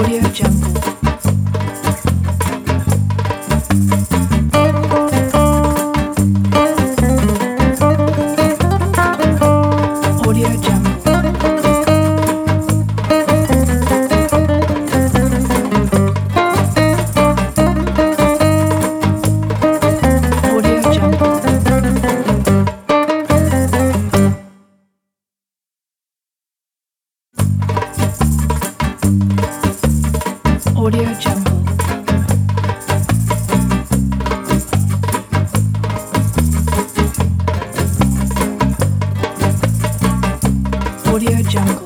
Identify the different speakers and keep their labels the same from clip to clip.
Speaker 1: Audio Jungle. Audio Jungle. Audio Jungle. Audio Jungle. Audio Jungle.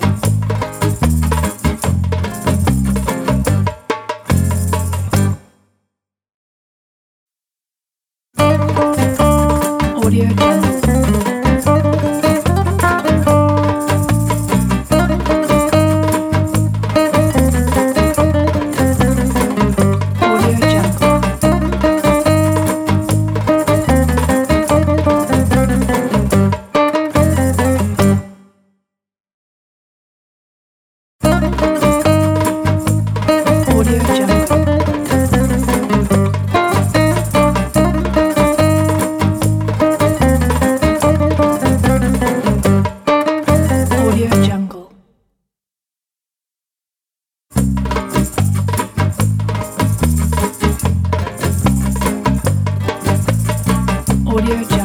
Speaker 1: Audio Jungle. Audio Jungle. Audio Jungle. Audio Jungle.